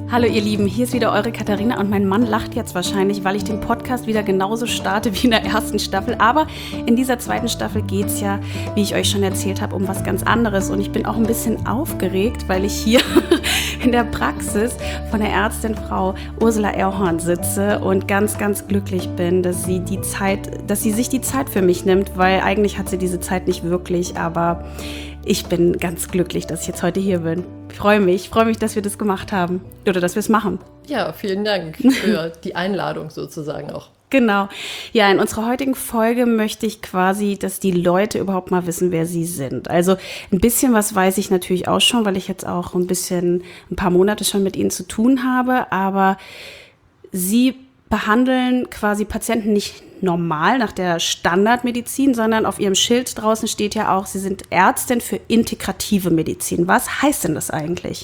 Hallo ihr Lieben, hier ist wieder eure Katharina und mein Mann lacht jetzt wahrscheinlich, weil ich den Podcast wieder genauso starte wie in der ersten Staffel. Aber in dieser zweiten Staffel geht es ja, wie ich euch schon erzählt habe, um was ganz anderes. Und ich bin auch ein bisschen aufgeregt, weil ich hier in der Praxis von der Ärztin Frau Ursula Erhorn sitze und ganz, ganz glücklich bin, dass sie sich die Zeit für mich nimmt, weil eigentlich hat sie diese Zeit nicht wirklich, aber ich bin ganz glücklich, dass ich jetzt heute hier bin. Ich freue mich, dass wir das gemacht haben oder dass wir es machen. Ja, vielen Dank für die Einladung sozusagen auch. Genau. Ja, in unserer heutigen Folge möchte ich quasi, dass die Leute überhaupt mal wissen, wer sie sind. Also ein bisschen was weiß ich natürlich auch schon, weil ich jetzt auch ein paar Monate schon mit ihnen zu tun habe, aber sie behandeln quasi Patienten nicht normal nach der Standardmedizin, sondern auf ihrem Schild draußen steht ja auch, sie sind Ärztin für integrative Medizin. Was heißt denn das eigentlich?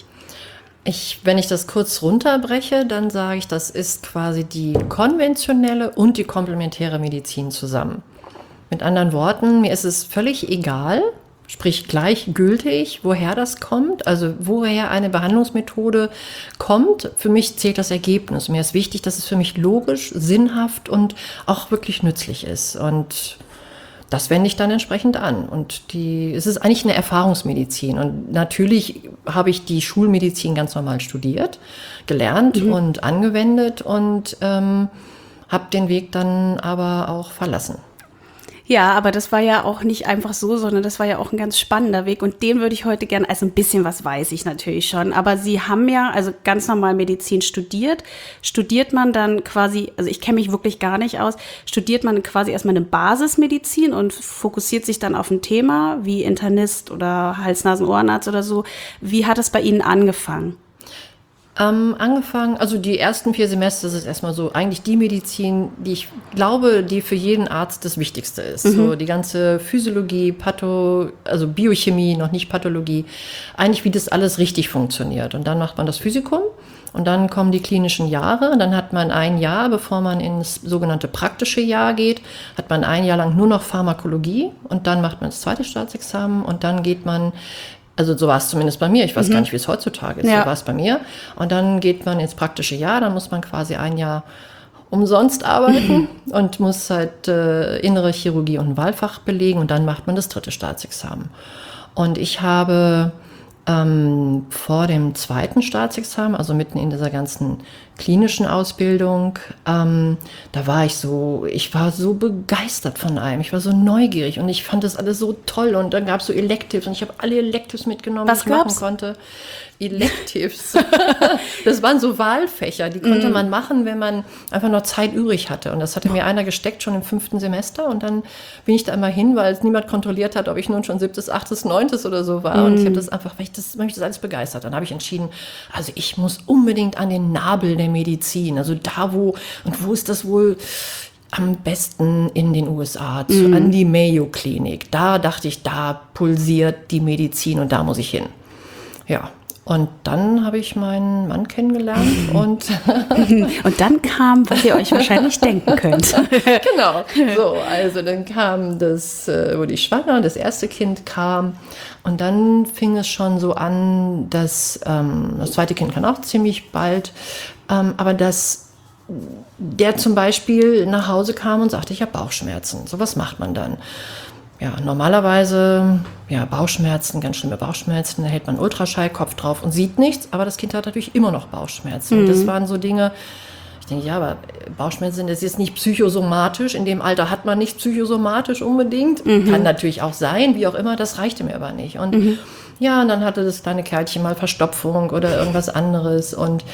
Wenn ich das kurz runterbreche, dann sage ich, das ist quasi die konventionelle und die komplementäre Medizin zusammen. Mit anderen Worten, mir ist es völlig egal, sprich gleichgültig, woher das kommt, also woher eine Behandlungsmethode kommt. Für mich zählt das Ergebnis. Mir ist wichtig, dass es für mich logisch, sinnhaft und auch wirklich nützlich ist. Und das wende ich dann entsprechend an. Und es ist eigentlich eine Erfahrungsmedizin. Und natürlich habe ich die Schulmedizin ganz normal studiert, gelernt und angewendet und habe den Weg dann aber auch verlassen. Ja, aber das war ja auch nicht einfach so, sondern das war ja auch ein ganz spannender Weg und den würde ich heute gerne, also ein bisschen was weiß ich natürlich schon, aber Sie haben ja also ganz normal Medizin studiert. Studiert man dann quasi, also ich kenne mich wirklich gar nicht aus, studiert man quasi erstmal eine Basismedizin und fokussiert sich dann auf ein Thema wie Internist oder Hals-Nasen-Ohrenarzt oder so. Wie hat es bei Ihnen angefangen? Angefangen, also die ersten 4 Semester, das ist erstmal so eigentlich die Medizin, die ich glaube, die für jeden Arzt das Wichtigste ist. So die ganze Physiologie, also Biochemie, noch nicht Pathologie, eigentlich wie das alles richtig funktioniert. Und dann macht man das Physikum und dann kommen die klinischen Jahre. Und dann hat man ein Jahr, bevor man ins sogenannte praktische Jahr geht, hat man ein Jahr lang nur noch Pharmakologie und dann macht man das zweite Staatsexamen und dann geht man, also so war es zumindest bei mir. Ich weiß gar nicht, wie es heutzutage ist. Ja. So war es bei mir. Und dann geht man ins praktische Jahr. Dann muss man quasi ein Jahr umsonst arbeiten und muss halt innere Chirurgie und ein Wahlfach belegen. Und dann macht man das dritte Staatsexamen. Und ich habe vor dem zweiten Staatsexamen, also mitten in dieser ganzen klinischen Ausbildung, ich war so begeistert von allem, ich war so neugierig und ich fand das alles so toll und dann gab es so Electives und ich habe alle Electives mitgenommen, die ich machen konnte. Electives. Das waren so Wahlfächer, die konnte man machen, wenn man einfach noch Zeit übrig hatte. Und das hatte mir einer gesteckt schon im 5. Semester. Und dann bin ich da immer hin, weil es niemand kontrolliert hat, ob ich nun schon 7., 8., 9. oder so war. Und ich habe das einfach, weil mich das alles begeistert. Dann habe ich entschieden, also ich muss unbedingt an den Nabel der Medizin. Also da wo ist das wohl am besten in den USA, an die Mayo Klinik. Da dachte ich, da pulsiert die Medizin und da muss ich hin. Ja. Und dann habe ich meinen Mann kennengelernt und dann kam, was ihr euch wahrscheinlich denken könnt. Genau. So, also dann kam wurde ich schwanger, das erste Kind kam und dann fing es schon so an, dass das zweite Kind kam auch ziemlich bald, aber dass der zum Beispiel nach Hause kam und sagte, ich habe Bauchschmerzen. So, was macht man dann? Ja, normalerweise, Bauchschmerzen, ganz schlimme Bauchschmerzen, da hält man Ultraschall, Kopf drauf und sieht nichts, aber das Kind hat natürlich immer noch Bauchschmerzen. Und das waren so Dinge, ich denke, ja, aber Bauchschmerzen, das ist nicht psychosomatisch, in dem Alter hat man nicht psychosomatisch unbedingt, kann natürlich auch sein, wie auch immer, das reichte mir aber nicht. Und ja, und dann hatte das kleine Kerlchen mal Verstopfung oder irgendwas anderes und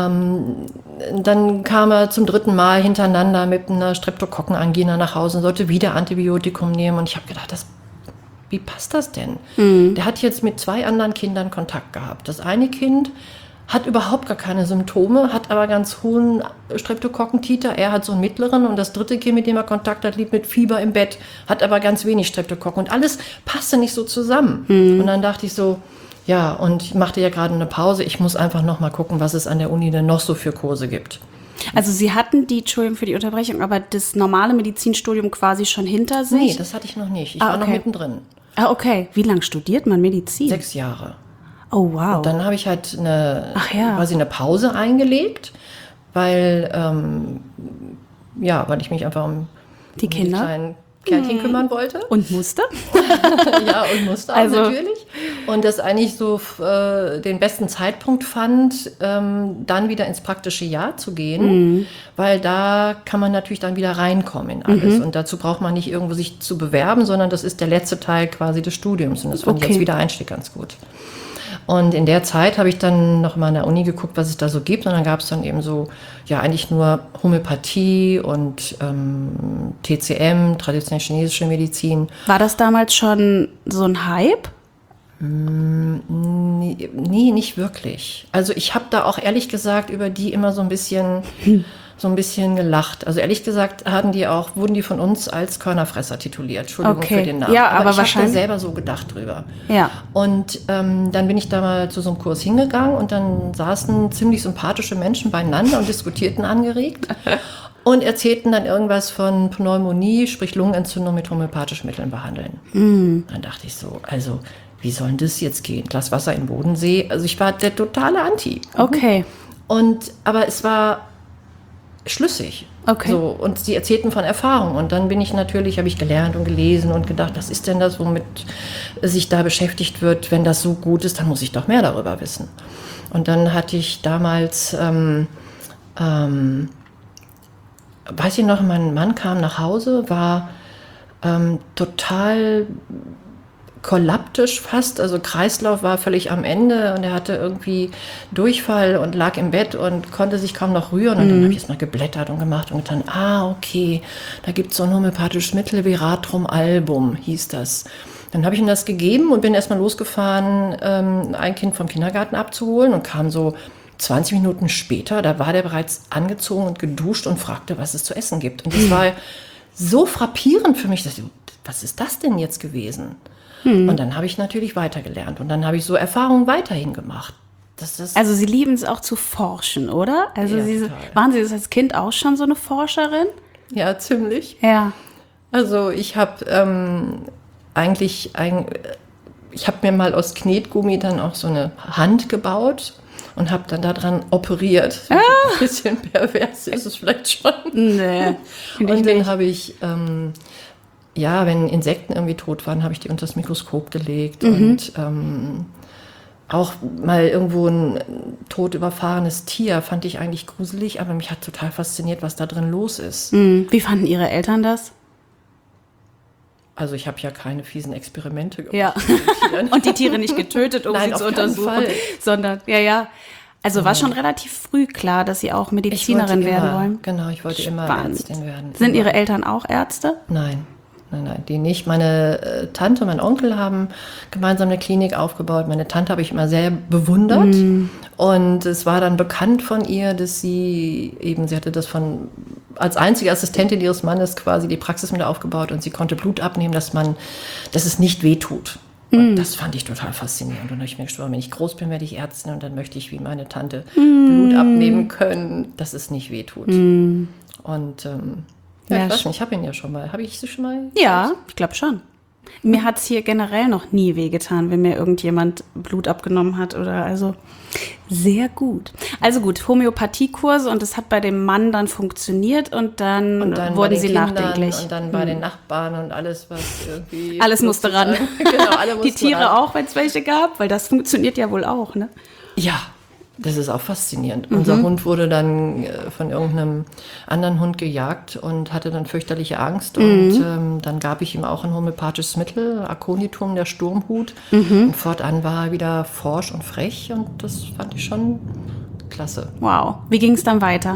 dann kam er zum 3. Mal hintereinander mit einer Streptokokkenangina nach Hause und sollte wieder Antibiotikum nehmen und ich habe gedacht, wie passt das denn? Der hat jetzt mit 2 anderen Kindern Kontakt gehabt. Das eine Kind hat überhaupt gar keine Symptome, hat aber ganz hohen Streptokokkentiter. Er hat so einen mittleren und das dritte Kind, mit dem er Kontakt hat, liegt mit Fieber im Bett, hat aber ganz wenig Streptokokken und alles passte nicht so zusammen. Und dann dachte ich so, ja, und ich machte ja gerade eine Pause, ich muss einfach noch mal gucken, was es an der Uni denn noch so für Kurse gibt. Also Sie hatten Entschuldigung für die Unterbrechung, aber das normale Medizinstudium quasi schon hinter sich? Nee, das hatte ich noch nicht. Ich war noch mittendrin. Ah, okay. Wie lange studiert man Medizin? 6 Jahre. Oh, wow. Und dann habe ich halt quasi eine Pause eingelegt, weil weil ich mich einfach um die Kinder, kleinen Kärtchen kümmern wollte. Und musste? Ja, und musste auch natürlich. Und das eigentlich so den besten Zeitpunkt fand, dann wieder ins praktische Jahr zu gehen, weil da kann man natürlich dann wieder reinkommen in alles. Und dazu braucht man nicht irgendwo sich zu bewerben, sondern das ist der letzte Teil quasi des Studiums. Und das fand ich als Wiedereinstieg ganz gut. Und in der Zeit habe ich dann noch mal an der Uni geguckt, was es da so gibt. Und dann gab es dann eben so, eigentlich nur Homöopathie und TCM, traditionelle chinesische Medizin. War das damals schon so ein Hype? Nee, nicht wirklich. Also ich habe da auch ehrlich gesagt über die immer so ein bisschen gelacht. Also ehrlich gesagt wurden die von uns als Körnerfresser tituliert. Entschuldigung für den Namen. Ja, aber ich wahrscheinlich habe da selber so gedacht drüber. Ja. Und dann bin ich da mal zu so einem Kurs hingegangen und dann saßen ziemlich sympathische Menschen beieinander und diskutierten angeregt und erzählten dann irgendwas von Pneumonie, sprich Lungenentzündung mit homöopathischen Mitteln behandeln. Dann dachte ich so, also wie soll denn das jetzt gehen? Glas Wasser im Bodensee? Also ich war der totale Anti. Okay. Aber es war schlüssig. Okay. So, und sie erzählten von Erfahrung. Und dann habe ich gelernt und gelesen und gedacht, was ist denn das, womit sich da beschäftigt wird? Wenn das so gut ist, dann muss ich doch mehr darüber wissen. Und dann hatte ich damals, weiß ich noch, mein Mann kam nach Hause, war total kollaptisch fast, also Kreislauf war völlig am Ende und er hatte irgendwie Durchfall und lag im Bett und konnte sich kaum noch rühren. Und dann habe ich erst mal geblättert und gemacht und getan, okay, da gibt es so ein homöopathisches Mittel, Veratrum album hieß das. Dann habe ich ihm das gegeben und bin erst mal losgefahren, ein Kind vom Kindergarten abzuholen und kam so 20 Minuten später, da war der bereits angezogen und geduscht und fragte, was es zu essen gibt. Und das war so frappierend für mich, dass ich, was ist das denn jetzt gewesen? Und dann habe ich natürlich weitergelernt und dann habe ich so Erfahrungen weiterhin gemacht. Also Sie lieben es auch zu forschen, oder? Also Ja, waren Sie das als Kind auch schon so eine Forscherin? Ja, ziemlich. Ja. Also ich habe ich habe mir mal aus Knetgummi dann auch so eine Hand gebaut und habe dann daran operiert. Ein bisschen pervers ist es vielleicht schon. Nee. Und dann habe ich wenn Insekten irgendwie tot waren, habe ich die unter das Mikroskop gelegt und auch mal irgendwo ein tot überfahrenes Tier fand ich eigentlich gruselig, aber mich hat total fasziniert, was da drin los ist. Wie fanden Ihre Eltern das? Also ich habe ja keine fiesen Experimente gemacht. Ja. Und die Tiere nicht getötet, um sie zu untersuchen, sondern, Also war schon relativ früh klar, dass Sie auch Medizinerin werden wollen? Genau, ich wollte immer Ärztin werden. Sind Ihre Eltern auch Ärzte? Nein, die nicht. Meine Tante und mein Onkel haben gemeinsam eine Klinik aufgebaut. Meine Tante habe ich immer sehr bewundert. Und es war dann bekannt von ihr, dass sie hatte das als einzige Assistentin ihres Mannes quasi die Praxis mit aufgebaut und sie konnte Blut abnehmen, dass es nicht wehtut. Und das fand ich total faszinierend. Und dann habe ich mir geschworen, wenn ich groß bin, werde ich Ärztin und dann möchte ich wie meine Tante Blut abnehmen können, dass es nicht wehtut. Und ich weiß nicht, ich habe ihn ja schon mal. Habe ich sie schon mal? Ja, ich glaube schon. Mir hat es hier generell noch nie wehgetan, wenn mir irgendjemand Blut abgenommen hat sehr gut. Also gut, Homöopathiekurse und das hat bei dem Mann dann funktioniert und dann wurden Sie Kindern nachdenklich. Und dann bei den Nachbarn und alles, was irgendwie... Alles musste ran. Genau, alle mussten Die Tiere ran. auch, wenn es welche gab, weil das funktioniert ja wohl auch, ne? Ja, das ist auch faszinierend. Unser Hund wurde dann von irgendeinem anderen Hund gejagt und hatte dann fürchterliche Angst. Und dann gab ich ihm auch ein homöopathisches Mittel, Aconitum, der Sturmhut. Und fortan war er wieder forsch und frech und das fand ich schon klasse. Wow. Wie ging es dann weiter?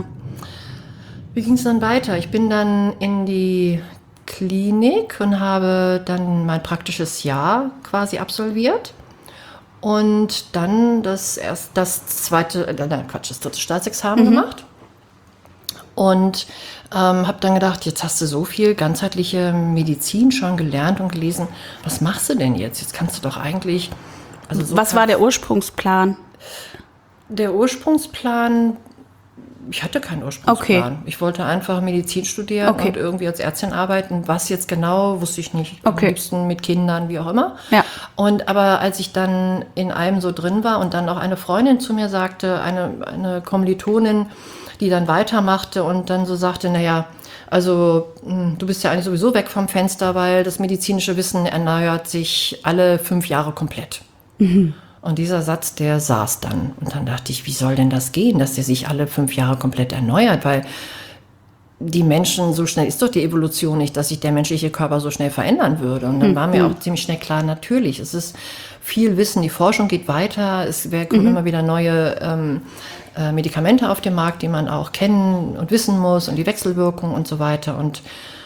Ich bin dann in die Klinik und habe dann mein praktisches Jahr quasi absolviert. Und dann das dritte Staatsexamen gemacht. Und habe dann gedacht, jetzt hast du so viel ganzheitliche Medizin schon gelernt und gelesen. Was machst du denn jetzt? Jetzt kannst du doch eigentlich... Was war der Ursprungsplan? Der Ursprungsplan Ich hatte keinen Ursprungsplan. Okay. Ich wollte einfach Medizin studieren und irgendwie als Ärztin arbeiten. Was jetzt genau, wusste ich nicht. Am liebsten mit Kindern, wie auch immer. Ja. Aber als ich dann in einem so drin war und dann auch eine Freundin zu mir sagte, eine Kommilitonin, die dann weitermachte und dann so sagte, naja, also du bist ja eigentlich sowieso weg vom Fenster, weil das medizinische Wissen erneuert sich alle 5 Jahre komplett. Und dieser Satz, der saß dann. Und dann dachte ich, wie soll denn das gehen, dass der sich alle 5 Jahre komplett erneuert? Weil die Menschen, so schnell ist doch die Evolution nicht, dass sich der menschliche Körper so schnell verändern würde. Und dann war mir auch ziemlich schnell klar, natürlich, es ist viel Wissen, die Forschung geht weiter, es kommen immer wieder neue Medikamente auf den Markt, die man auch kennen und wissen muss und die Wechselwirkung und so weiter. Und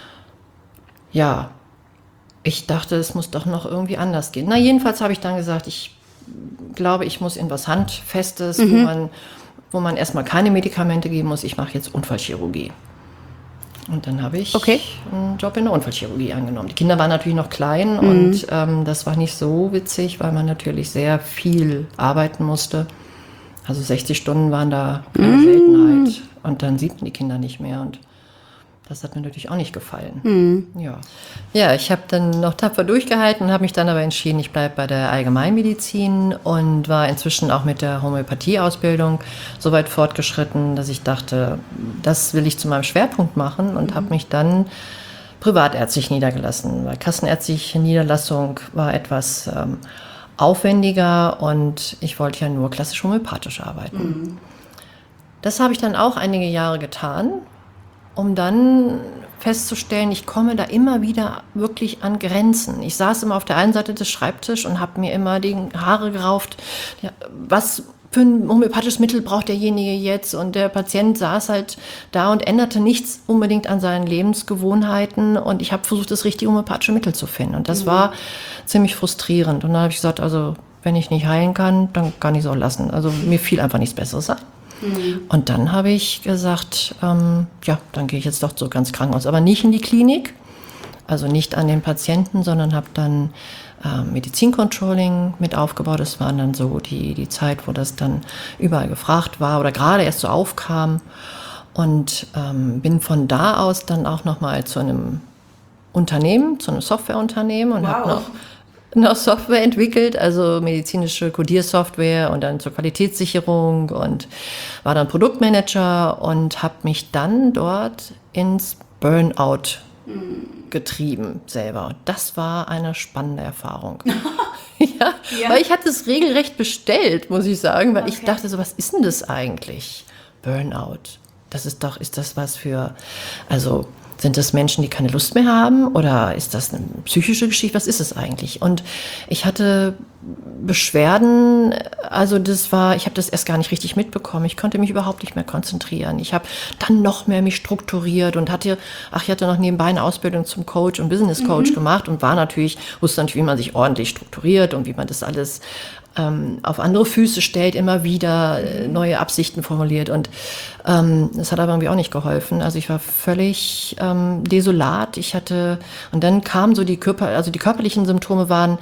ja, ich dachte, es muss doch noch irgendwie anders gehen. Na, jedenfalls habe ich dann gesagt, ich glaube, ich muss in was Handfestes, wo man erstmal keine Medikamente geben muss. Ich mache jetzt Unfallchirurgie. Und dann habe ich einen Job in der Unfallchirurgie angenommen. Die Kinder waren natürlich noch klein und das war nicht so witzig, weil man natürlich sehr viel arbeiten musste. Also 60 Stunden waren da keine Seltenheit. Und dann sieht man die Kinder nicht mehr. Und das hat mir natürlich auch nicht gefallen. Ja, ich habe dann noch tapfer durchgehalten und habe mich dann aber entschieden, ich bleibe bei der Allgemeinmedizin und war inzwischen auch mit der Homöopathie-Ausbildung so weit fortgeschritten, dass ich dachte, das will ich zu meinem Schwerpunkt machen und habe mich dann privatärztlich niedergelassen, weil kassenärztliche Niederlassung war etwas aufwendiger und ich wollte ja nur klassisch homöopathisch arbeiten. Das habe ich dann auch einige Jahre getan, um dann festzustellen, ich komme da immer wieder wirklich an Grenzen. Ich saß immer auf der einen Seite des Schreibtisches und habe mir immer die Haare gerauft. Ja, was für ein homöopathisches Mittel braucht derjenige jetzt? Und der Patient saß halt da und änderte nichts unbedingt an seinen Lebensgewohnheiten. Und ich habe versucht, das richtige homöopathische Mittel zu finden. Und das war ziemlich frustrierend. Und dann habe ich gesagt, also wenn ich nicht heilen kann, dann kann ich es auch lassen. Also mir fiel einfach nichts Besseres ein. Und dann habe ich gesagt, ja, dann gehe ich jetzt doch zurück ans Krankenhaus. Aber nicht in die Klinik, also nicht an den Patienten, sondern habe dann Medizincontrolling mit aufgebaut. Das war dann so die Zeit, wo das dann überall gefragt war oder gerade erst so aufkam. Und bin von da aus dann auch nochmal zu einem Unternehmen, zu einem Softwareunternehmen und habe noch Software entwickelt, also medizinische Codiersoftware und dann zur Qualitätssicherung und war dann Produktmanager und habe mich dann dort ins Burnout getrieben selber. Und das war eine spannende Erfahrung. Ja, weil ich hatte es regelrecht bestellt, muss ich sagen, weil ich dachte so, was ist denn das eigentlich? Burnout. Ist das was für, also sind das Menschen, die keine Lust mehr haben oder ist das eine psychische Geschichte? Was ist es eigentlich? Und ich hatte Beschwerden, also ich habe das erst gar nicht richtig mitbekommen. Ich konnte mich überhaupt nicht mehr konzentrieren. Ich habe dann noch mehr mich strukturiert und ich hatte noch nebenbei eine Ausbildung zum Coach und Business Coach gemacht und wusste natürlich, wie man sich ordentlich strukturiert und wie man das alles auf andere Füße stellt, immer wieder neue Absichten formuliert und das hat aber irgendwie auch nicht geholfen. Also ich war völlig desolat. Und dann kamen so die körperlichen Symptome waren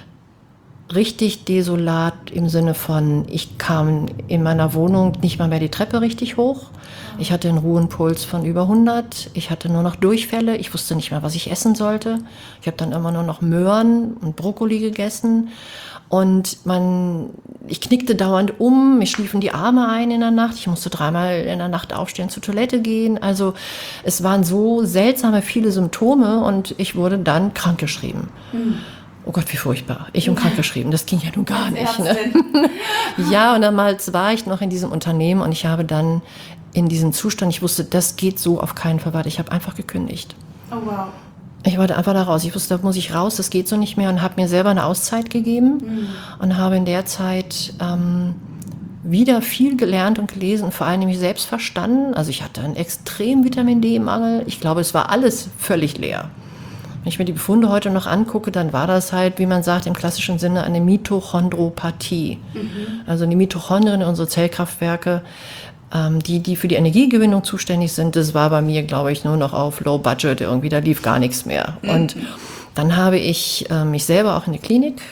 richtig desolat im Sinne von, ich kam in meiner Wohnung nicht mal mehr die Treppe richtig hoch. Ich hatte einen Ruhenpuls von über 100. Ich hatte nur noch Durchfälle. Ich wusste nicht mehr, was ich essen sollte. Ich habe dann immer nur noch Möhren und Brokkoli gegessen. Und ich knickte dauernd um, mir schliefen die Arme ein in der Nacht. Ich musste 3-mal in der Nacht aufstehen, zur Toilette gehen. Also es waren so seltsame viele Symptome und ich wurde dann krankgeschrieben. Oh Gott, wie furchtbar. Ich und krankgeschrieben, das ging ja nun gar nicht. Ne? Ja, und damals war ich noch in diesem Unternehmen und ich habe dann in diesem Zustand, ich wusste, das geht so auf keinen Fall weiter. Ich habe einfach gekündigt. Oh wow. Ich wollte einfach da raus. Ich wusste, da muss ich raus, das geht so nicht mehr und habe mir selber eine Auszeit gegeben und habe in der Zeit wieder viel gelernt und gelesen und vor allem mich selbst verstanden. Also ich hatte einen extremen Vitamin-D-Mangel. Ich glaube, es war alles völlig leer. Wenn ich mir die Befunde heute noch angucke, dann war das halt, wie man sagt, im klassischen Sinne eine Mitochondropathie. Also die Mitochondrien in unsere Zellkraftwerke, die für die Energiegewinnung zuständig sind, das war bei mir, glaube ich, nur noch auf Low Budget irgendwie, da lief gar nichts mehr. Und dann habe ich mich selber auch in die Klinik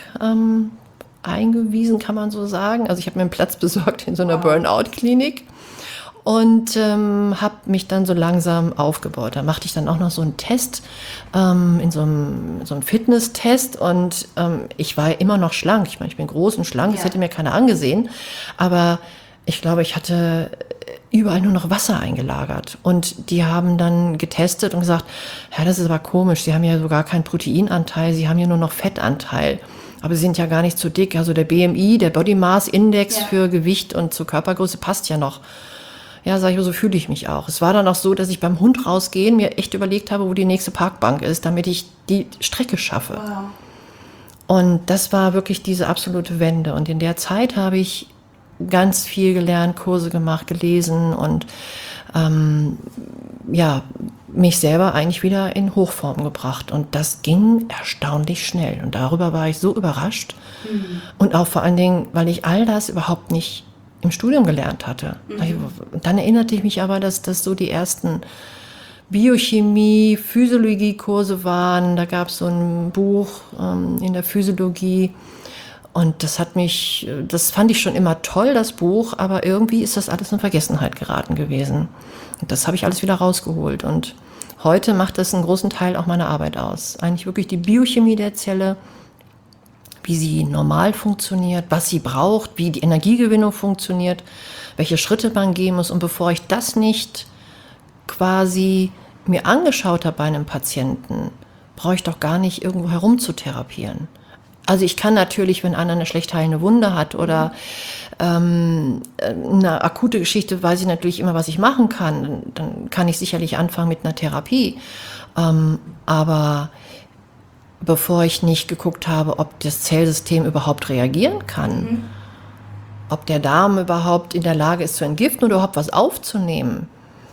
eingewiesen, kann man so sagen. Also ich habe mir einen Platz besorgt in so einer Burnout-Klinik und habe mich dann so langsam aufgebaut. Da machte ich dann auch noch so einen Test, in so einem Fitness-Test und ich war immer noch schlank. Ich meine, ich bin groß und schlank, das hätte mir keiner angesehen, aber ich glaube, ich hatte überall nur noch Wasser eingelagert. Und die haben dann getestet und gesagt, ja, das ist aber komisch, Sie haben ja sogar keinen Proteinanteil, Sie haben ja nur noch Fettanteil. Aber Sie sind ja gar nicht so dick. Also der BMI, der Body Mass Index für Gewicht und zur Körpergröße passt ja noch. Ja, sag ich, so fühle ich mich auch. Es war dann auch so, dass ich beim Hund rausgehen mir echt überlegt habe, wo die nächste Parkbank ist, damit ich die Strecke schaffe. Wow. Und das war wirklich diese absolute Wende. Und in der Zeit habe ich ganz viel gelernt, Kurse gemacht, gelesen und mich selber eigentlich wieder in Hochform gebracht. Und das ging erstaunlich schnell. Und darüber war ich so überrascht. Und auch vor allen Dingen, weil ich all das überhaupt nicht im Studium gelernt hatte. Und dann erinnerte ich mich aber, dass das so die ersten Biochemie, Physiologie-Kurse waren. Da gab es so ein Buch in der Physiologie. Und das fand ich schon immer toll, das Buch, aber irgendwie ist das alles in Vergessenheit geraten gewesen. Und das habe ich alles wieder rausgeholt. Und heute macht das einen großen Teil auch meiner Arbeit aus. Eigentlich wirklich die Biochemie der Zelle, wie sie normal funktioniert, was sie braucht, wie die Energiegewinnung funktioniert, welche Schritte man gehen muss. Und bevor ich das nicht quasi mir angeschaut habe bei einem Patienten, brauche ich doch gar nicht irgendwo herumzutherapieren. Also ich kann natürlich, wenn einer eine schlecht heilende Wunde hat oder eine akute Geschichte, weiß ich natürlich immer, was ich machen kann. Dann kann ich sicherlich anfangen mit einer Therapie. Aber bevor ich nicht geguckt habe, ob das Zellsystem überhaupt reagieren kann, ob der Darm überhaupt in der Lage ist zu entgiften oder überhaupt was aufzunehmen,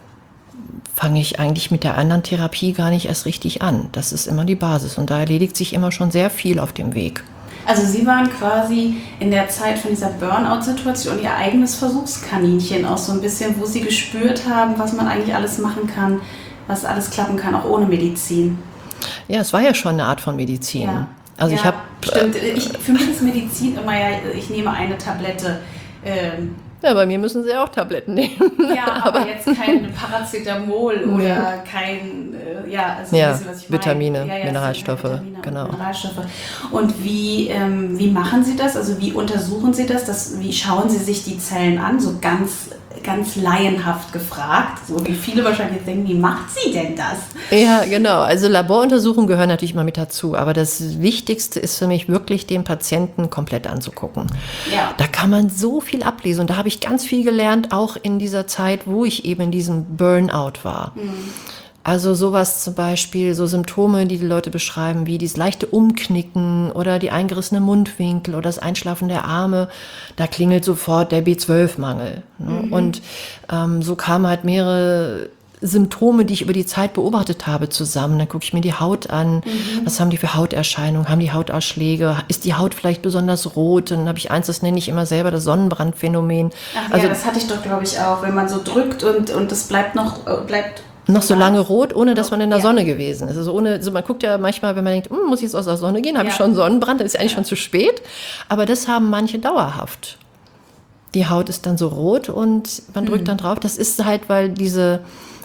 fange ich eigentlich mit der anderen Therapie gar nicht erst richtig an. Das ist immer die Basis und da erledigt sich immer schon sehr viel auf dem Weg. Also Sie waren quasi in der Zeit von dieser Burnout-Situation Ihr eigenes Versuchskaninchen, auch so ein bisschen, wo Sie gespürt haben, was man eigentlich alles machen kann, was alles klappen kann, auch ohne Medizin. Ja, es war ja schon eine Art von Medizin. Ja. Also ja, ich habe... Für mich ist Medizin immer ich nehme eine Tablette. Ja, bei mir müssen Sie auch Tabletten nehmen. Ja, aber jetzt kein Paracetamol oder kein, also ja, wissen, was ich Vitamine, meine. Mineralstoffe, Vitamine genau. Mineralstoffe. Und wie machen Sie das? Also wie untersuchen Sie das? Wie schauen Sie sich die Zellen an? So ganz laienhaft gefragt, so wie viele wahrscheinlich denken, wie macht sie denn das? Ja, genau. Also Laboruntersuchungen gehören natürlich mal mit dazu, aber das Wichtigste ist für mich wirklich, den Patienten komplett anzugucken. Ja. Da kann man so viel ablesen und da habe ich ganz viel gelernt, auch in dieser Zeit, wo ich eben in diesem Burnout war. Also sowas zum Beispiel, so Symptome, die Leute beschreiben, wie dieses leichte Umknicken oder die eingerissene Mundwinkel oder das Einschlafen der Arme, da klingelt sofort der B12-Mangel. Ne? Und so kamen halt mehrere Symptome, die ich über die Zeit beobachtet habe, zusammen. Dann gucke ich mir die Haut an, was haben die für Hauterscheinungen, haben die Hautausschläge, ist die Haut vielleicht besonders rot? Dann habe ich eins, das nenne ich immer selber das Sonnenbrandphänomen. Ach also, ja, das hatte ich doch, glaube ich, auch, wenn man so drückt und es bleibt noch so lange rot, ohne dass man in der Sonne gewesen ist. Also man guckt ja manchmal, wenn man denkt, muss ich jetzt aus der Sonne gehen, habe ich schon Sonnenbrand, das ist eigentlich schon zu spät. Aber das haben manche dauerhaft. Die Haut ist dann so rot und man drückt dann drauf. Das ist halt, weil dieser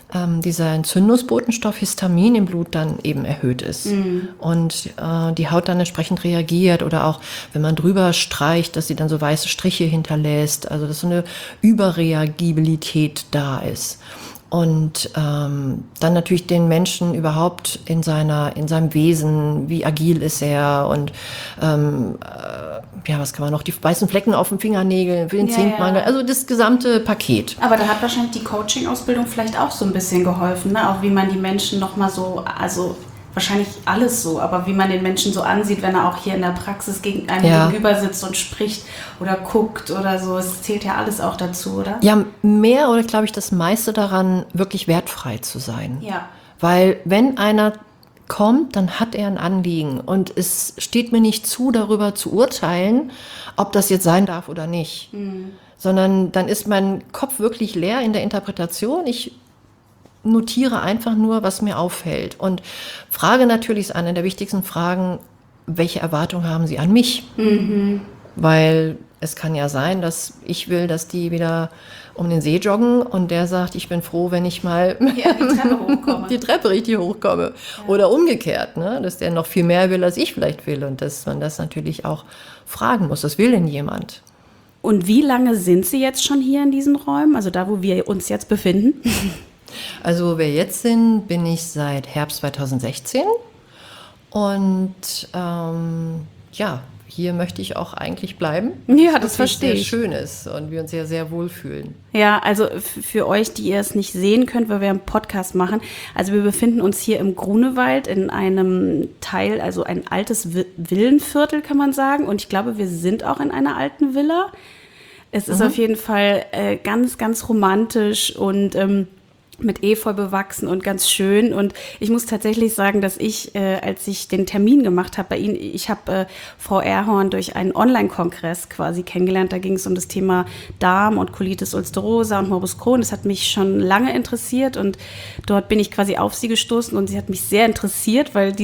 Entzündungsbotenstoff Histamin im Blut dann eben erhöht ist. Und die Haut dann entsprechend reagiert oder auch, wenn man drüber streicht, dass sie dann so weiße Striche hinterlässt. Also dass so eine Überreagibilität da ist. Und dann natürlich den Menschen überhaupt in seinem Wesen, wie agil ist er und was kann man noch, die weißen Flecken auf den Fingernägeln, für den Zinkmangel, also das gesamte Paket. Aber da hat wahrscheinlich die Coaching-Ausbildung vielleicht auch so ein bisschen geholfen, ne? Auch wie man die Menschen nochmal so, also wahrscheinlich alles so, aber wie man den Menschen so ansieht, wenn er auch hier in der Praxis gegen einem gegenüber sitzt und spricht oder guckt oder so. Es zählt ja alles auch dazu, oder? Ja, mehr oder glaube ich das meiste daran, wirklich wertfrei zu sein. Ja. Weil wenn einer kommt, dann hat er ein Anliegen und es steht mir nicht zu, darüber zu urteilen, ob das jetzt sein darf oder nicht. Sondern dann ist mein Kopf wirklich leer in der Interpretation. Ich notiere einfach nur, was mir auffällt. Und frage natürlich, ist eine der wichtigsten Fragen, welche Erwartungen haben Sie an mich? Weil es kann ja sein, dass ich will, dass die wieder um den See joggen und der sagt, ich bin froh, wenn ich mal die Treppe hochkomme. die Treppe richtig hochkomme. Ja. Oder umgekehrt, ne? Dass der noch viel mehr will, als ich vielleicht will und dass man das natürlich auch fragen muss. Was will denn jemand? Und wie lange sind Sie jetzt schon hier in diesen Räumen, also da, wo wir uns jetzt befinden? Also wo wir jetzt sind, bin ich seit Herbst 2016 und hier möchte ich auch eigentlich bleiben. Ja, das verstehe ich. Sehr schön ist und wir uns sehr, sehr wohlfühlen. Ja, also für euch, die ihr es nicht sehen könnt, weil wir einen Podcast machen. Also wir befinden uns hier im Grunewald in einem Teil, also ein altes Villenviertel, kann man sagen. Und ich glaube, wir sind auch in einer alten Villa. Es ist auf jeden Fall ganz, ganz romantisch und mit Efeu bewachsen und ganz schön. Und ich muss tatsächlich sagen, dass ich, als ich den Termin gemacht habe bei Ihnen, ich habe Frau Erhorn durch einen Online-Kongress quasi kennengelernt. Da ging es um das Thema Darm und Colitis ulcerosa und Morbus Crohn. Das hat mich schon lange interessiert und dort bin ich quasi auf sie gestoßen und sie hat mich sehr interessiert, weil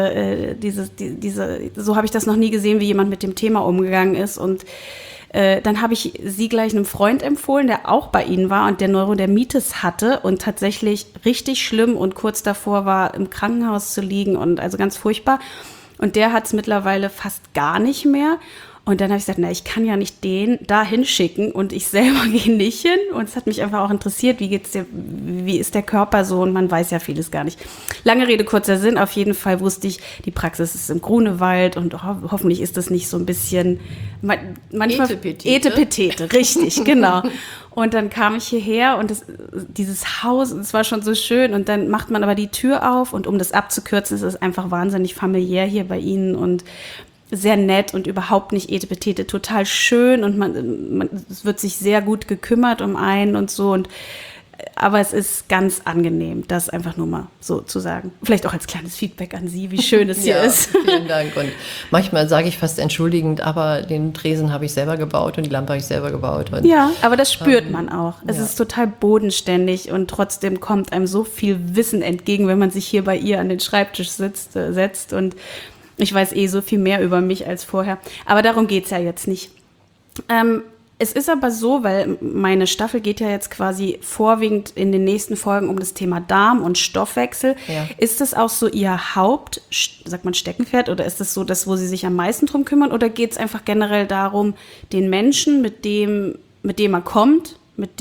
so habe ich das noch nie gesehen, wie jemand mit dem Thema umgegangen ist. Und dann habe ich sie gleich einem Freund empfohlen, der auch bei Ihnen war und der Neurodermitis hatte und tatsächlich richtig schlimm und kurz davor war, im Krankenhaus zu liegen und also ganz furchtbar. Und der hat es mittlerweile fast gar nicht mehr. Und dann habe ich gesagt, ich kann ja nicht den da hinschicken und ich selber gehe nicht hin. Und es hat mich einfach auch interessiert, wie geht's dir, wie ist der Körper so? Und man weiß ja vieles gar nicht. Lange Rede, kurzer Sinn. Auf jeden Fall wusste ich, die Praxis ist im Grunewald und hoffentlich ist das nicht so ein bisschen manchmal Etepetete, richtig, genau. Und dann kam ich hierher und dieses Haus, es war schon so schön und dann macht man aber die Tür auf und um das abzukürzen, ist es einfach wahnsinnig familiär hier bei Ihnen und sehr nett und überhaupt nicht etepetete, total schön und es wird sich sehr gut gekümmert um einen und so aber es ist ganz angenehm, das einfach nur mal so zu sagen. Vielleicht auch als kleines Feedback an Sie, wie schön es hier ist. Vielen Dank. Und manchmal sage ich fast entschuldigend, aber den Tresen habe ich selber gebaut und die Lampe habe ich selber gebaut. Und, ja, aber das spürt man auch. Es ist total bodenständig und trotzdem kommt einem so viel Wissen entgegen, wenn man sich hier bei ihr an den Schreibtisch setzt und ich weiß so viel mehr über mich als vorher. Aber darum geht's ja jetzt nicht. Es ist aber so, weil meine Staffel geht ja jetzt quasi vorwiegend in den nächsten Folgen um das Thema Darm und Stoffwechsel. Ja. Ist das auch so Ihr Steckenpferd oder ist das so das, wo Sie sich am meisten drum kümmern? Oder geht es einfach generell darum, den Menschen, mit dem er kommt, mit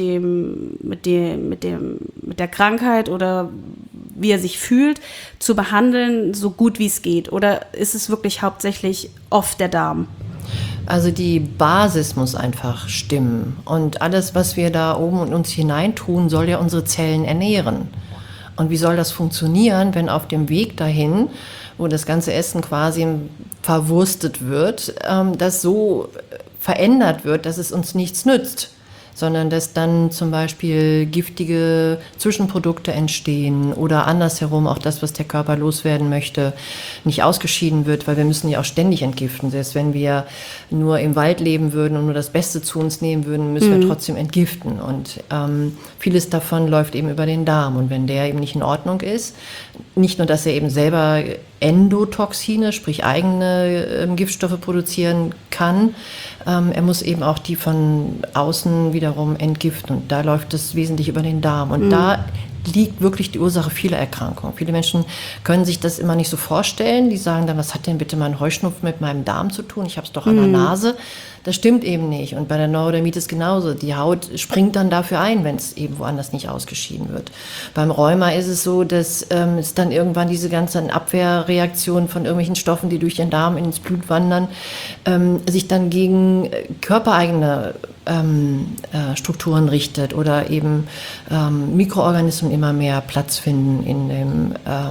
der Krankheit oder wie er sich fühlt, zu behandeln, so gut wie es geht? Oder ist es wirklich hauptsächlich oft der Darm? Also die Basis muss einfach stimmen. Und alles, was wir da oben in uns hineintun, soll ja unsere Zellen ernähren. Und wie soll das funktionieren, wenn auf dem Weg dahin, wo das ganze Essen quasi verwurstet wird, das so verändert wird, dass es uns nichts nützt? Sondern dass dann zum Beispiel giftige Zwischenprodukte entstehen oder andersherum auch das, was der Körper loswerden möchte, nicht ausgeschieden wird, weil wir müssen ja auch ständig entgiften. Selbst wenn wir nur im Wald leben würden und nur das Beste zu uns nehmen würden, müssen wir trotzdem entgiften. Und vieles davon läuft eben über den Darm. Und wenn der eben nicht in Ordnung ist, nicht nur, dass er eben selber Endotoxine, sprich eigene Giftstoffe produzieren kann, er muss eben auch die von außen wiederum entgiften. Und da läuft es wesentlich über den Darm. Und da liegt wirklich die Ursache vieler Erkrankungen. Viele Menschen können sich das immer nicht so vorstellen. Die sagen dann, was hat denn bitte mein Heuschnupfen mit meinem Darm zu tun? Ich habe es doch an der Nase. Das stimmt eben nicht. Und bei der Neurodermitis genauso. Die Haut springt dann dafür ein, wenn es eben woanders nicht ausgeschieden wird. Beim Rheuma ist es so, dass es dann irgendwann diese ganzen Abwehrreaktionen von irgendwelchen Stoffen, die durch den Darm ins Blut wandern, sich dann gegen körpereigene Strukturen richtet oder eben Mikroorganismen immer mehr Platz finden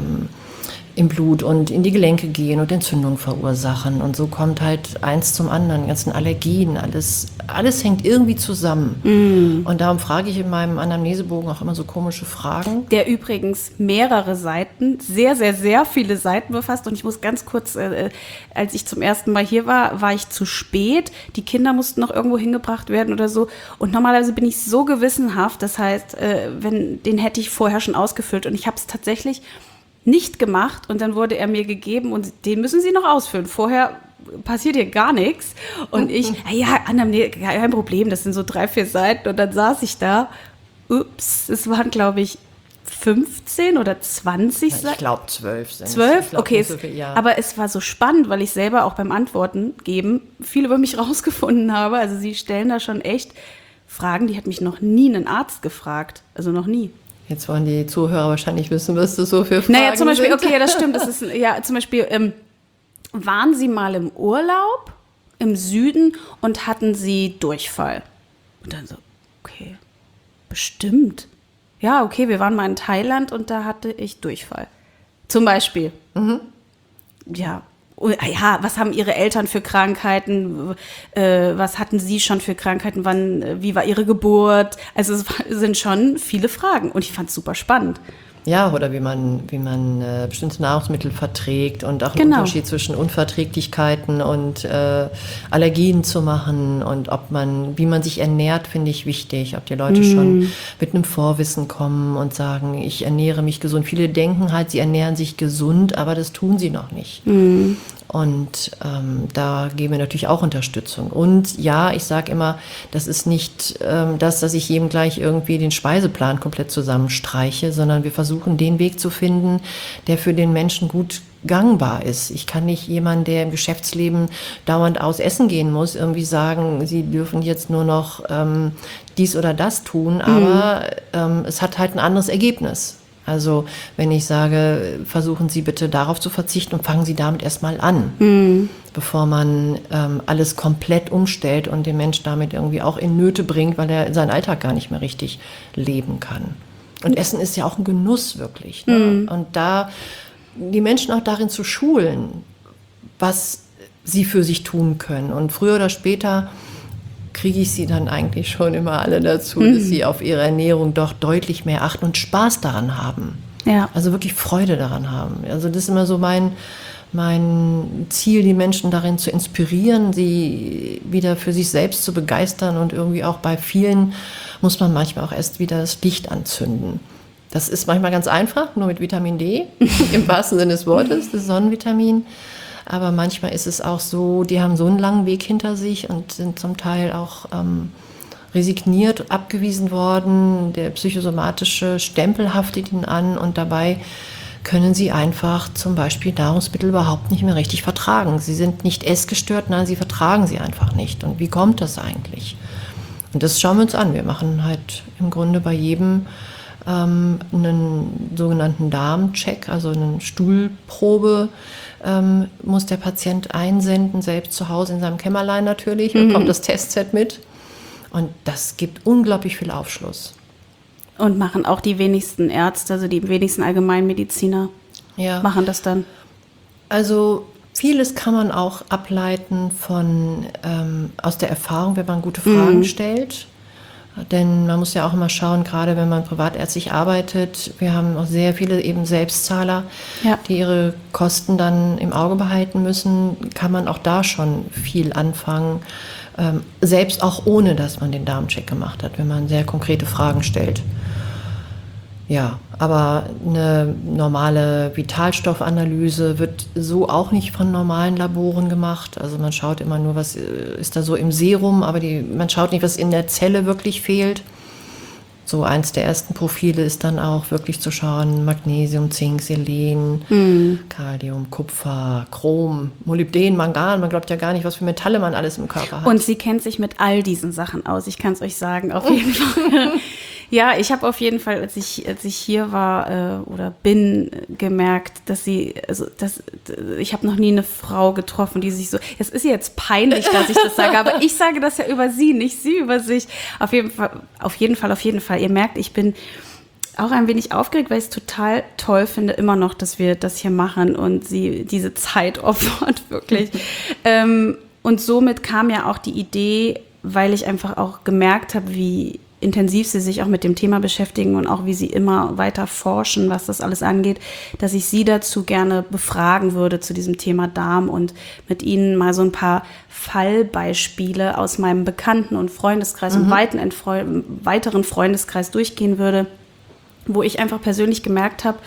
im Blut und in die Gelenke gehen und Entzündungen verursachen. Und so kommt halt eins zum anderen, die ganzen Allergien, alles hängt irgendwie zusammen. Und darum frage ich in meinem Anamnesebogen auch immer so komische Fragen. Der übrigens mehrere Seiten, sehr, sehr, sehr viele Seiten befasst. Und ich muss ganz kurz, als ich zum ersten Mal hier war ich zu spät. Die Kinder mussten noch irgendwo hingebracht werden oder so. Und normalerweise bin ich so gewissenhaft. Das heißt, den hätte ich vorher schon ausgefüllt. Und ich habe es tatsächlich nicht gemacht und dann wurde er mir gegeben und den müssen Sie noch ausfüllen. Vorher passiert hier gar nichts. Und ich, ja, Anamnese, kein Problem, das sind so 3-4 Seiten. Und dann saß ich da, es waren, glaube ich, 15 oder 20 Seiten. Ich glaube 12 sind 12? Okay, so viel, ja. Aber es war so spannend, weil ich selber auch beim Antworten geben viel über mich rausgefunden habe. Also sie stellen da schon echt Fragen, die hat mich noch nie ein Arzt gefragt. Also noch nie. Jetzt wollen die Zuhörer wahrscheinlich wissen, was das so für Fragen naja, zum Beispiel, sind. okay, das stimmt. Das ist, ja, zum Beispiel, waren Sie mal im Urlaub im Süden und hatten Sie Durchfall? Und dann so, okay, bestimmt. Ja, okay, wir waren mal in Thailand und da hatte ich Durchfall. Zum Beispiel. Ja. Ja, was haben Ihre Eltern für Krankheiten? Was hatten Sie schon für Krankheiten? Wie war Ihre Geburt? Also es sind schon viele Fragen und ich fand es super spannend. Ja, oder wie man bestimmte Nahrungsmittel verträgt und auch einen Unterschied zwischen Unverträglichkeiten und Allergien zu machen und wie man sich ernährt, finde ich wichtig. Ob die Leute schon mit einem Vorwissen kommen und sagen, ich ernähre mich gesund. Viele denken halt, sie ernähren sich gesund, aber das tun sie noch nicht. Und da geben wir natürlich auch Unterstützung. Und ja, ich sage immer, das ist nicht dass ich jedem gleich irgendwie den Speiseplan komplett zusammenstreiche, sondern wir versuchen, den Weg zu finden, der für den Menschen gut gangbar ist. Ich kann nicht jemanden, der im Geschäftsleben dauernd aus essen gehen muss, irgendwie sagen, sie dürfen jetzt nur noch dies oder das tun, aber es hat halt ein anderes Ergebnis. Also wenn ich sage, versuchen Sie bitte darauf zu verzichten und fangen Sie damit erstmal an, bevor man alles komplett umstellt und den Mensch damit irgendwie auch in Nöte bringt, weil er seinen Alltag gar nicht mehr richtig leben kann. Und Essen ist ja auch ein Genuss wirklich. Ne? Und da die Menschen auch darin zu schulen, was sie für sich tun können. Und früher oder später kriege ich sie dann eigentlich schon immer alle dazu, dass sie auf ihre Ernährung doch deutlich mehr achten und Spaß daran haben. Ja. Also wirklich Freude daran haben. Also das ist immer so mein Ziel, die Menschen darin zu inspirieren, sie wieder für sich selbst zu begeistern und irgendwie auch bei vielen muss man manchmal auch erst wieder das Licht anzünden. Das ist manchmal ganz einfach, nur mit Vitamin D, im wahrsten Sinne des Wortes, das Sonnenvitamin. Aber manchmal ist es auch so, die haben so einen langen Weg hinter sich und sind zum Teil auch resigniert, abgewiesen worden. Der psychosomatische Stempel haftet ihnen an und dabei können sie einfach zum Beispiel Nahrungsmittel überhaupt nicht mehr richtig vertragen. Sie sind nicht essgestört, nein, sie vertragen sie einfach nicht. Und wie kommt das eigentlich? Und das schauen wir uns an. Wir machen halt im Grunde bei jedem einen sogenannten Darmcheck, also eine Stuhlprobe muss der Patient einsenden, selbst zu Hause in seinem Kämmerlein natürlich, bekommt das Testset mit. Und das gibt unglaublich viel Aufschluss. Und machen auch die wenigsten Ärzte, also die wenigsten Allgemeinmediziner, machen das dann? Also vieles kann man auch ableiten aus der Erfahrung, wenn man gute Fragen stellt. Denn man muss ja auch immer schauen, gerade wenn man privatärztlich arbeitet, wir haben auch sehr viele eben Selbstzahler, die ihre Kosten dann im Auge behalten müssen, kann man auch da schon viel anfangen, selbst auch ohne, dass man den Darmcheck gemacht hat, wenn man sehr konkrete Fragen stellt. Ja, aber eine normale Vitalstoffanalyse wird so auch nicht von normalen Laboren gemacht. Also man schaut immer nur, was ist da so im Serum, aber man schaut nicht, was in der Zelle wirklich fehlt. So eins der ersten Profile ist dann auch wirklich zu schauen, Magnesium, Zink, Selen, Kalium, Kupfer, Chrom, Molybden, Mangan. Man glaubt ja gar nicht, was für Metalle man alles im Körper hat. Und sie kennt sich mit all diesen Sachen aus. Ich kann es euch sagen, auf jeden Fall. Ja, ich habe auf jeden Fall, als ich hier war oder bin, gemerkt, ich habe noch nie eine Frau getroffen, die sich so, es ist jetzt peinlich, dass ich das sage, aber ich sage das ja über sie, nicht sie über sich. Auf jeden Fall. Ihr merkt, ich bin auch ein wenig aufgeregt, weil ich es total toll finde, immer noch, dass wir das hier machen und sie diese Zeit opfert, wirklich. Und somit kam ja auch die Idee, weil ich einfach auch gemerkt habe, wie intensiv sie sich auch mit dem Thema beschäftigen und auch wie sie immer weiter forschen, was das alles angeht, dass ich sie dazu gerne befragen würde zu diesem Thema Darm und mit ihnen mal so ein paar Fallbeispiele aus meinem Bekannten- und Freundeskreis und weiteren Freundeskreis durchgehen würde, wo ich einfach persönlich gemerkt habe,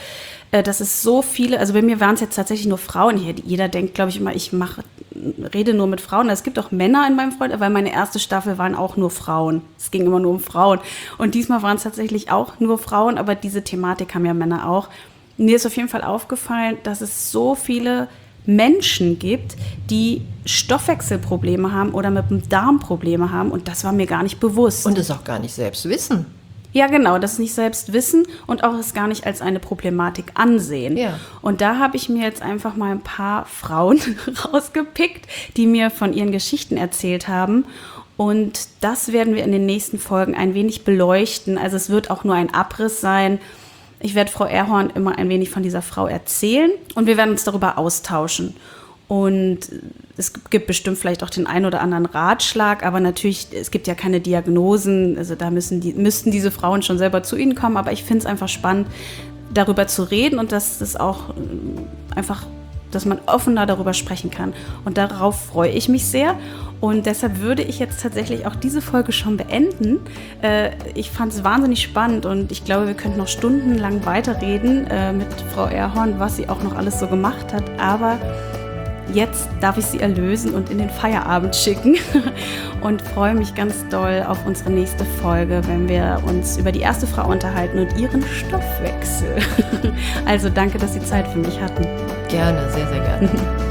dass es so viele, also bei mir waren es jetzt tatsächlich nur Frauen hier. Jeder denkt, glaube ich, immer, rede nur mit Frauen. Es gibt auch Männer in meinem Freund, weil meine erste Staffel waren auch nur Frauen. Es ging immer nur um Frauen. Und diesmal waren es tatsächlich auch nur Frauen, aber diese Thematik haben ja Männer auch. Mir ist auf jeden Fall aufgefallen, dass es so viele Menschen gibt, die Stoffwechselprobleme haben oder mit dem Darm Probleme haben. Und das war mir gar nicht bewusst. Und es auch gar nicht selbst wissen. Ja, genau, das nicht selbst wissen und auch es gar nicht als eine Problematik ansehen. Ja. Und da habe ich mir jetzt einfach mal ein paar Frauen rausgepickt, die mir von ihren Geschichten erzählt haben. Und das werden wir in den nächsten Folgen ein wenig beleuchten. Also es wird auch nur ein Abriss sein. Ich werde Frau Erhorn immer ein wenig von dieser Frau erzählen und wir werden uns darüber austauschen. Und es gibt bestimmt vielleicht auch den einen oder anderen Ratschlag, aber natürlich, es gibt ja keine Diagnosen, also da müssten diese Frauen schon selber zu Ihnen kommen, aber ich finde es einfach spannend, darüber zu reden und dass das auch einfach, dass man offener darüber sprechen kann. Und darauf freue ich mich sehr. Und deshalb würde ich jetzt tatsächlich auch diese Folge schon beenden. Ich fand es wahnsinnig spannend und ich glaube, wir könnten noch stundenlang weiterreden mit Frau Erhorn, was sie auch noch alles so gemacht hat. Aber jetzt darf ich sie erlösen und in den Feierabend schicken und freue mich ganz doll auf unsere nächste Folge, wenn wir uns über die erste Frau unterhalten und ihren Stoffwechsel. Also danke, dass Sie Zeit für mich hatten. Gerne, sehr, sehr gerne.